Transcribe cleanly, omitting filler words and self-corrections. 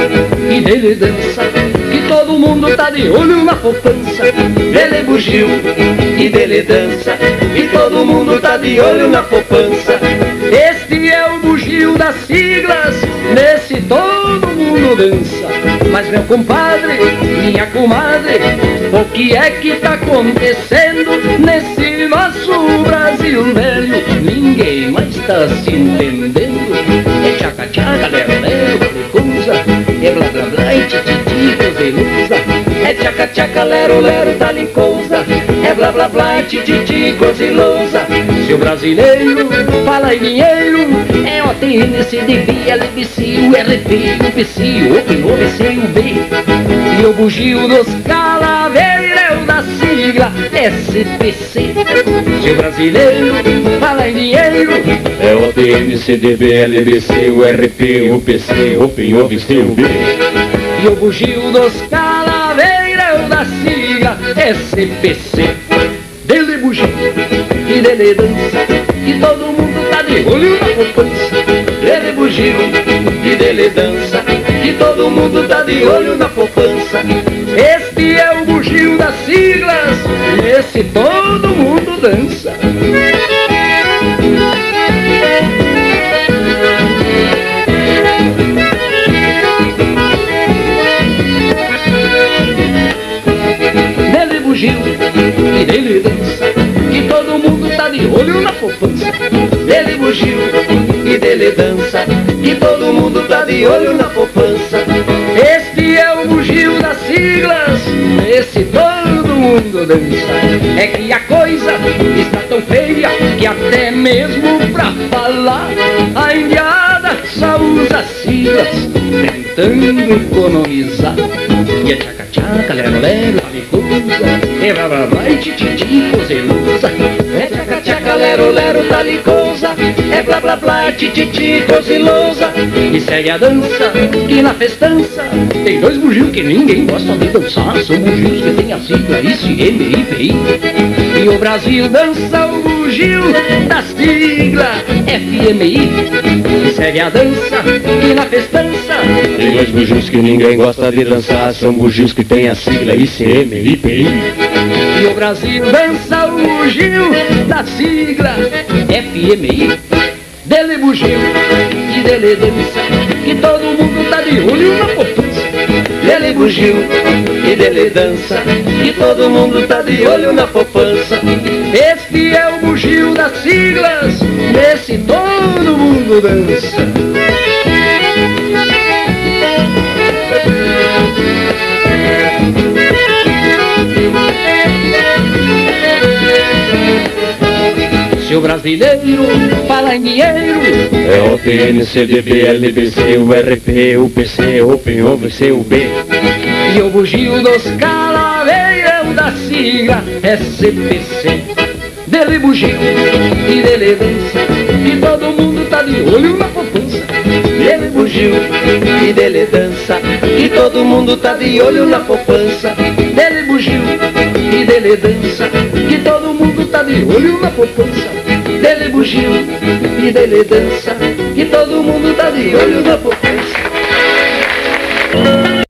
e dele dança, que todo mundo tá de olho na poupança. Dele bugio e dele dança, e todo mundo tá de olho na poupança. Este é o bugio das siglas, nesse todo mundo dança. Mas meu compadre, minha comadre, o que é que tá acontecendo nesse nosso Brasil velho? Ninguém mais tá se entendendo. É tchaca-tchaca, lero-lero, coisa, é blá-blá-blá, e tititi, cozelusa. É tchaca-tchaca, lero-lero, tal coisa, é blá-blá-blá, e tititi, cozelusa. Se o brasileiro fala em dinheiro, é OTN, CDB, LBC, URP, UPC, OPE, OVC, UB. E o bugio dos calaveiros é o da sigla SPC. Se o brasileiro fala em dinheiro, é OTN, CDB, LBC, URP, UPC, OPE, OVC, UB. E o bugio dos calaveiros é o da sigla SPC. Dele bugio e dele dança, e todo mundo tá de olho na poupança. Dele bugio e dele dança, e todo mundo tá de olho na poupança. Este é o bugio das siglas, nesse todo mundo dança. Dele bugio e dele dança, que todo mundo tá de olho na poupança. Dele bugio e dele dança, que todo mundo tá de olho na poupança. Este é o bugio das siglas, esse todo mundo dança. É que a coisa está tão feia que até mesmo pra falar a indiada só usa siglas, tentando economizar. E é tchaca-tchaca, lero-lero, talicosa, é blá-blá-blá, e tititi, cozelusa. É tchaca-tchaca, lero-lero, talicosa, é blá-blá-blá, tititi, cozelusa. E segue a dança, que na festança tem dois bugios que ninguém gosta de dançar. São bugios que tem a sigla ICMIPI. E o Brasil dança o bugio da sigla FMI. E segue a dança, que na festança tem dois bugios que ninguém gosta de dançar. São bugios que tem a sigla ICMIPI. E o Brasil dança o bugio da sigla FMI. Dele bugio e dele dança, que todo mundo tá de olho na poupança. Dele bugio e dele dança, que todo mundo tá de olho na poupança. Este é o bugio das siglas, nesse todo mundo dança. Se o brasileiro fala em dinheiro, é OTN, CDB, LBC, URP, UPC, OPE, OVC, UB. E o bugio dos calaveiros da sigla SPC. Dele bugio e dele dança, e todo mundo tá de olho na poupança. Dele bugio e dele dança, e todo mundo tá de olho na poupança. Dele bugio e dele dança, que todo mundo tá de olho na poupança. Dele bugio e dele dança, que todo mundo tá de olho na poupança.